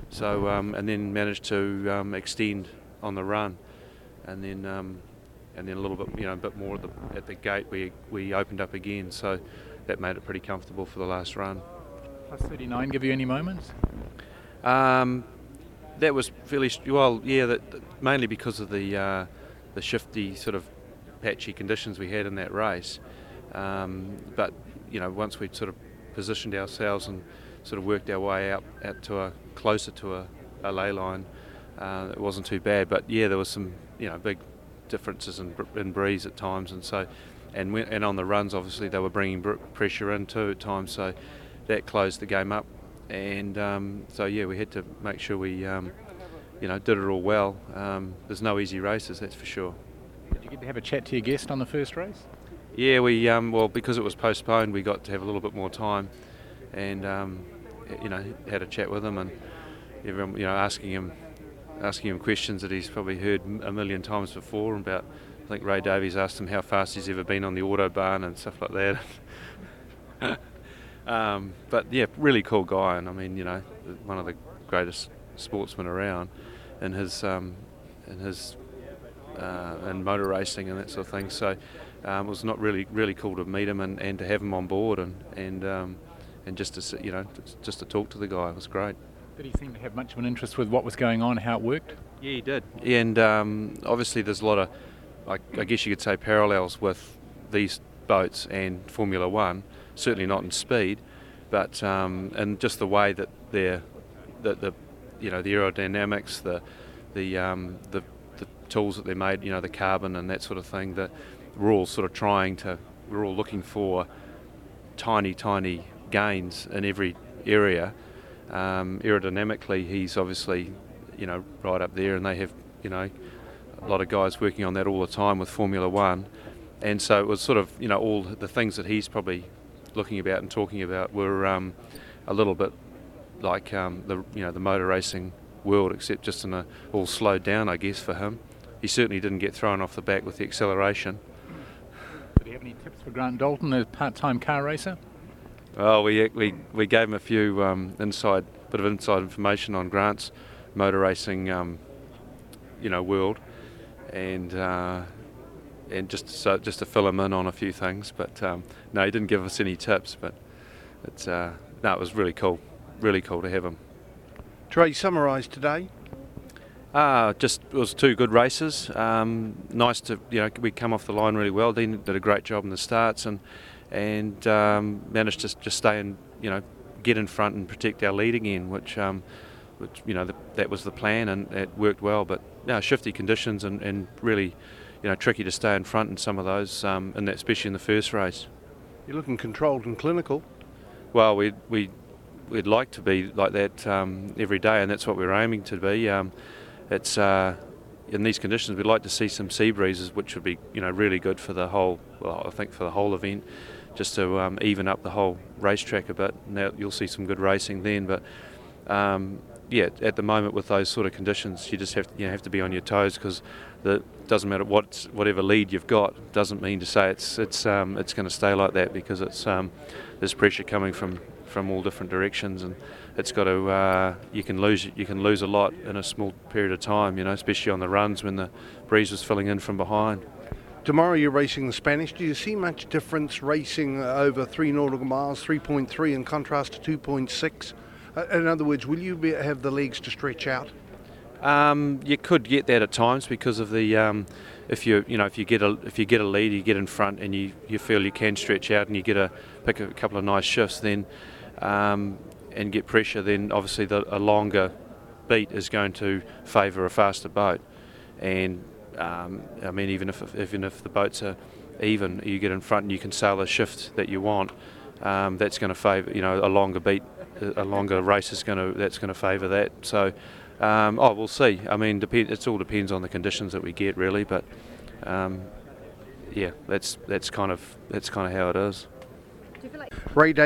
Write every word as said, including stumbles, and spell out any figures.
So um, and then managed to um, extend on the run, and then um, and then a little bit, you know, a bit more at the at the gate. We we opened up again, so that made it pretty comfortable for the last run. Plus thirty-nine give you any moments? Um, that was fairly st- well, yeah. That, that mainly because of the uh, the shifty sort of patchy conditions we had in that race. Um, but you know, once we'd sort of positioned ourselves and sort of worked our way out out to a closer to a, a ley line, uh, it wasn't too bad. But yeah, there was some you know big differences in, in breeze at times, and so and when, and on the runs, obviously they were bringing br- pressure in too at times, so that closed the game up. And um, so yeah, we had to make sure we um, you know did it all well. Um, there's no easy races, that's for sure. Did you get to have a chat to your guest on the first race? Yeah, we um, well because it was postponed, we got to have a little bit more time, and um, you know had a chat with him, and everyone you know asking him asking him questions that he's probably heard a million times before about. I think Ray Davies asked him how fast he's ever been on the Autobahn and stuff like that. um, but yeah, really cool guy, and I mean you know one of the greatest sportsmen around, in his um, in his uh, in motor racing and that sort of thing. So um, it was not really really cool to meet him and, and to have him on board and and um, and just to sit, you know just to talk to the guy. It was great. Did he seem to have much of an interest with what was going on, how it worked? Yeah, he did. And um, obviously there's a lot of, like, I guess you could say, parallels with these boats and Formula One. Certainly not in speed, but um, and just the way that they're, the, the you know, the aerodynamics, the the, um, the the tools that they're made, you know, the carbon and that sort of thing. That we're all sort of trying to, we're all looking for tiny, tiny gains in every area. Um, aerodynamically, he's obviously, you know, right up there, and they have, you know, a lot of guys working on that all the time with Formula One, and so it was sort of, you know, all the things that he's probably looking about and talking about were um, a little bit like um, the, you know, the motor racing world, except just in a all slowed down, I guess, for him. He certainly didn't get thrown off the back with the acceleration. Did you have any tips for Grant Dalton, a part-time car racer? Well, we we we gave him a few um, inside bit of inside information on Grant's motor racing, um, you know, world, and uh, and just so just to fill him in on a few things. But um, no, he didn't give us any tips. But it's uh, no, it was really cool, really cool to have him. Trey, summarise today. Uh, just it was two good races. Um, nice to you know we come off the line really well. Dean did a great job in the starts and. and um, managed to just stay and you know get in front and protect our lead again, which um, which you know the, that was the plan and it worked well. But no, shifty conditions and, and really you know tricky to stay in front in some of those, um, and that especially in the first race. You're looking controlled and clinical. Well, we we we'd like to be like that um, every day, and that's what we're aiming to be. Um, it's uh, in these conditions, we'd like to see some sea breezes, which would be you know really good for the whole. Well, I think for the whole event. Just to um, even up the whole racetrack a bit. Now you'll see some good racing then, but um, yeah, at the moment with those sort of conditions, you just have to, you know, have to be on your toes because it doesn't matter what whatever lead you've got. Doesn't mean to say it's it's um, it's going to stay like that because it's um, there's pressure coming from, from all different directions, and it's got to uh, you can lose you can lose a lot in a small period of time. You know, especially on the runs when the breeze was filling in from behind. Tomorrow you're racing the Spanish. Do you see much difference racing over three nautical miles, three point three in contrast to two point six? Uh, in other words, will you be, have the legs to stretch out? Um, you could get that at times because of the um, if you you know if you get a if you get a lead, you get in front and you, you feel you can stretch out and you get a pick a couple of nice shifts then um, and get pressure. Then obviously the, a longer beat is going to favour a faster boat and. Um, I mean, even if even if the boats are even, you get in front and you can sail the shift that you want. Um, that's going to favour, you know, a longer beat, a longer race is going to that's going to favour that. So, um, oh, we'll see. I mean, depend, it all depends on the conditions that we get, really. But um, yeah, that's that's kind of that's kind of how it is. Ray